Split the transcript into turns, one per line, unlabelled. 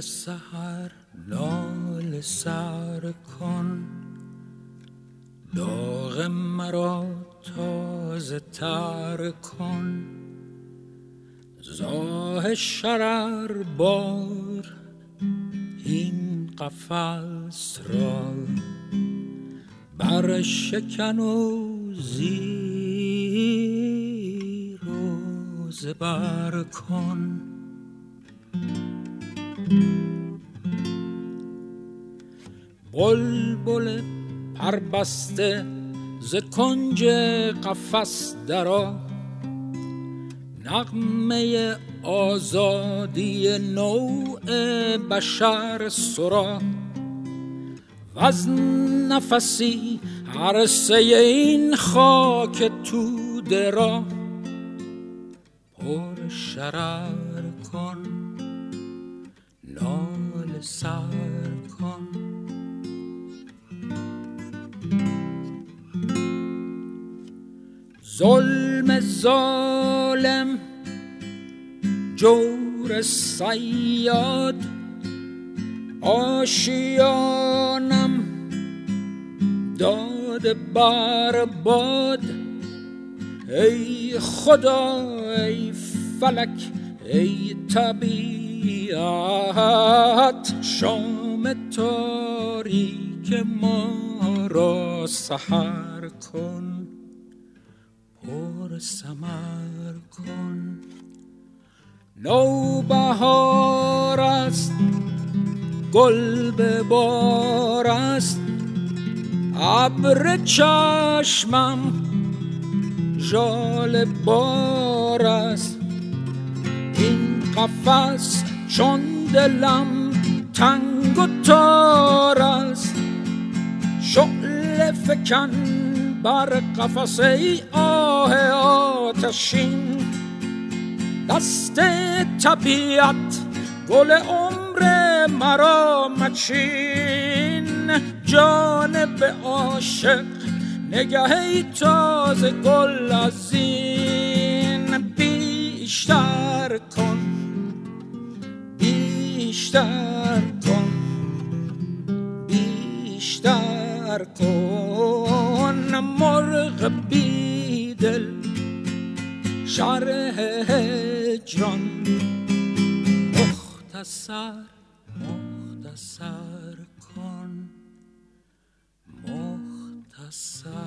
سحر ناله سر کن، داغ مرا تازه تر کن. زاه شرر بار این قفس را، بر شکن و زیر و زبر کن. بلبل پربسته ز کنج قفس درآ، نغمه آزادی نوع بشر سرا. وز نفسی عرصه این خاک توده را، پر شرر کن ناله سر کن. ظلم ظالم جور صیاد، آشیانم داده بر باد. ای خدا ای فلک ای طبیعت، شام تاریک ما را سحر کن، پر ثمر کن. نوبهار است گل به بار است، ابر چشمم ژاله بار است. این قفس چون دلم تنگ و تار است، شعله فکن بر قفس ای آه آتشین. دست طبیعت گل عمر مرا مچین، جانب عاشق نگه ای تازه گل از این. بیشتر کن بیشتر کن بیشتر کن، مرغ بیدل شرح هجران. مختصر مختصر کن، مختصر